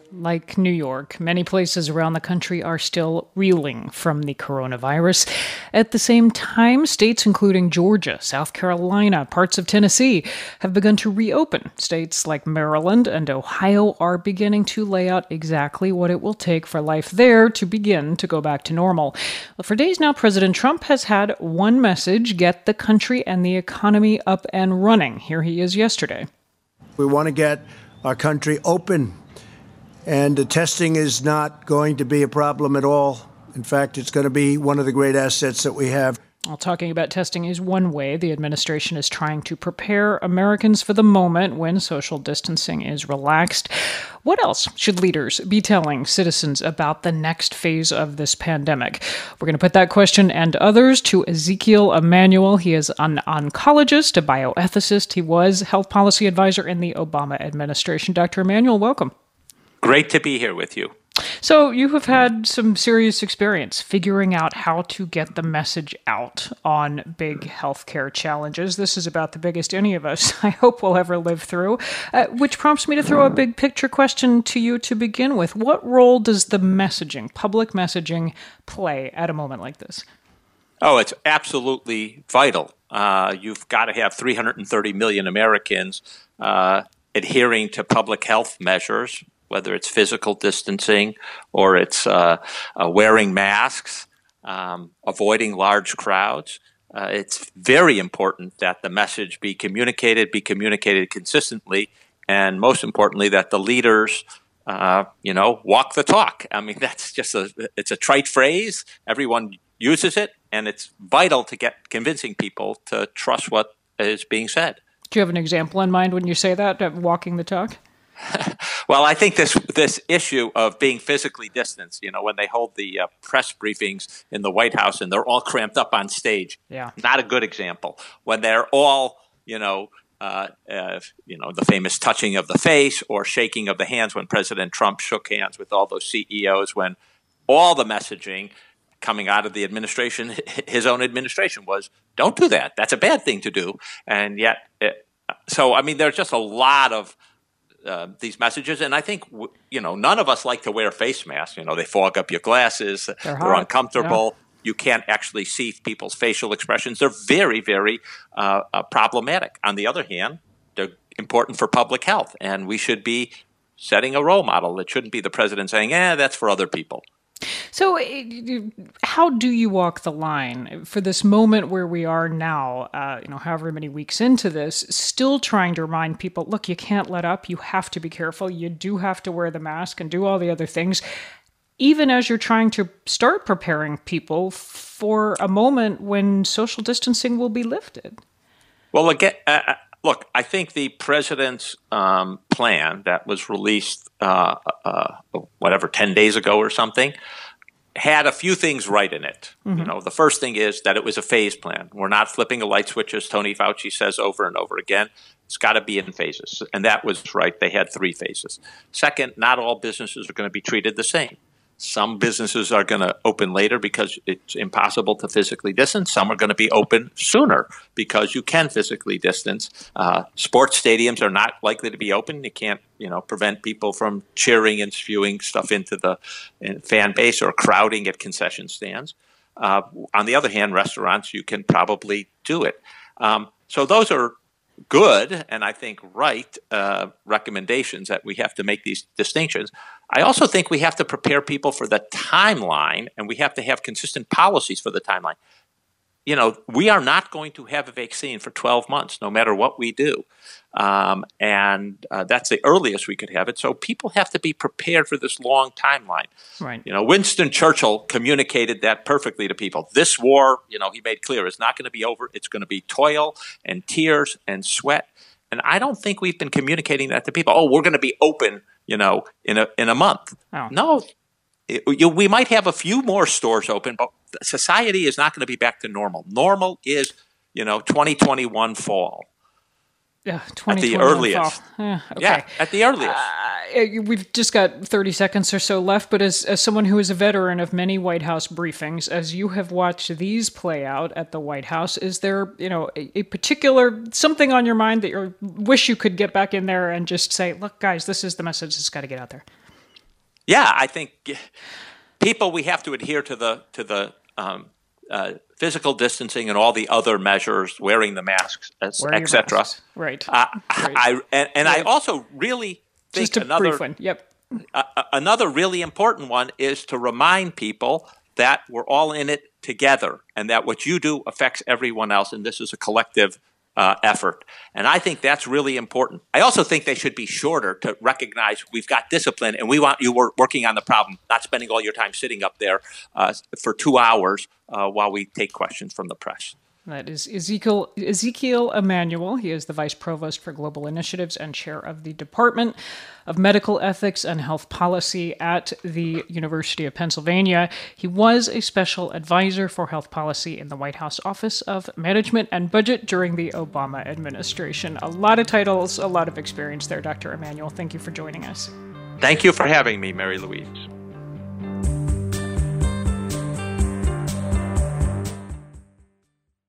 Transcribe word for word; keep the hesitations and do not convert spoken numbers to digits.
Like New York, many places around the country are still reeling from the coronavirus. At the same time, states including Georgia, South Carolina, parts of Tennessee have begun to reopen. States like Maryland and Ohio are beginning to lay out exactly what it will take for life there to begin to go back to normal. Well, for days now, President Trump has had one message: get the country and the economy up and running. Here he is yesterday. We want to get our country open. And the testing is not going to be a problem at all. In fact, it's going to be one of the great assets that we have. Well, talking about testing is one way the administration is trying to prepare Americans for the moment when social distancing is relaxed. What else should leaders be telling citizens about the next phase of this pandemic? We're going to put that question and others to Ezekiel Emanuel. He is an oncologist, a bioethicist. He was health policy advisor in the Obama administration. Doctor Emanuel, welcome. Great to be here with you. So you have had some serious experience figuring out how to get the message out on big healthcare challenges. This is about the biggest any of us, I hope, will ever live through, uh, which prompts me to throw a big picture question to you to begin with. What role does the messaging, public messaging, play at a moment like this? Oh, it's absolutely vital. Uh, you've got to have three hundred thirty million Americans uh, adhering to public health measures, whether it's physical distancing or it's uh, uh, wearing masks, um, avoiding large crowds. Uh, it's very important that the message be communicated, be communicated consistently, and most importantly, that the leaders, uh, you know, walk the talk. I mean, that's just a, it's a trite phrase. Everyone uses it, and it's vital to get convincing people to trust what is being said. Do you have an example in mind when you say that, uh, walking the talk? Well, I think this this issue of being physically distanced, you know, when they hold the uh, press briefings in the White House and they're all cramped up on stage, yeah, not a good example. When they're all, you know, uh, uh, you know, the famous touching of the face or shaking of the hands when President Trump shook hands with all those C E Os, when all the messaging coming out of the administration, his own administration, was, don't do that. That's a bad thing to do. And yet, it, so, I mean, there's just a lot of Uh, these messages, and I think w- you know none of us like to wear face masks. You know, they fog up your glasses. They're, they're hot. uncomfortable. Yeah. You can't actually see people's facial expressions. They're very, very uh, uh, problematic. On the other hand, they're important for public health, and we should be setting a role model. It shouldn't be the president saying, "Eh, that's for other people." So how do you walk the line for this moment where we are now, uh, you know, however many weeks into this, still trying to remind people, look, you can't let up. You have to be careful. You do have to wear the mask and do all the other things, even as you're trying to start preparing people for a moment when social distancing will be lifted? Well, again, uh, look, I think the president's um, plan that was released, uh, uh, whatever, ten days ago or something, had a few things right in it. Mm-hmm. You know, the first thing is that it was a phase plan. We're not flipping a light switch, as Tony Fauci says over and over again. It's got to be in phases. And that was right. They had three phases. Second, not all businesses are going to be treated the same. Some businesses are going to open later because it's impossible to physically distance. Some are going to be open sooner because you can physically distance. Uh, sports stadiums are not likely to be open. You can't, you know, prevent people from cheering and spewing stuff into the in fan base or crowding at concession stands. Uh, on the other hand, restaurants, you can probably do it. Um, so those are good and I think right uh, recommendations that we have to make these distinctions. I also think we have to prepare people for the timeline, and we have to have consistent policies for the timeline. You know, we are not going to have a vaccine for twelve months, no matter what we do. Um, and uh, that's the earliest we could have it. So people have to be prepared for this long timeline. Right. You know, Winston Churchill communicated that perfectly to people. This war, you know, he made clear, is not going to be over. It's going to be toil and tears and sweat. And I don't think we've been communicating that to people. Oh, we're going to be open, you know, in a in a month. Oh. No, it, you, we might have a few more stores open, but society is not going to be back to normal. Normal is, you know, twenty twenty-one fall. Yeah, at the earliest. Yeah, okay. Yeah, at the earliest. Uh, we've just got thirty seconds or so left, but as, as someone who is a veteran of many White House briefings, as you have watched these play out at the White House, is there, you know, a, a particular something on your mind that you wish you could get back in there and just say, look, guys, this is the message that's got to get out there? yeah, I think people, we have to adhere to the to the um, uh, physical distancing and all the other measures, wearing the masks, et cetera. Right. Uh, right. I and, and right. I also really think Just a another brief one. Yep. uh, another really important one is to remind people that we're all in it together, and that what you do affects everyone else, and this is a collective uh, effort. And I think that's really important. I also think they should be shorter to recognize we've got discipline, and we want you wor- working on the problem, not spending all your time sitting up there uh, for two hours uh, while we take questions from the press. That is Ezekiel, Ezekiel Emanuel. He is the Vice Provost for Global Initiatives and Chair of the Department of Medical Ethics and Health Policy at the University of Pennsylvania. He was a special advisor for health policy in the White House Office of Management and Budget during the Obama administration. A lot of titles, a lot of experience there, Doctor Emanuel. Thank you for joining us. Thank you for having me, Mary Louise.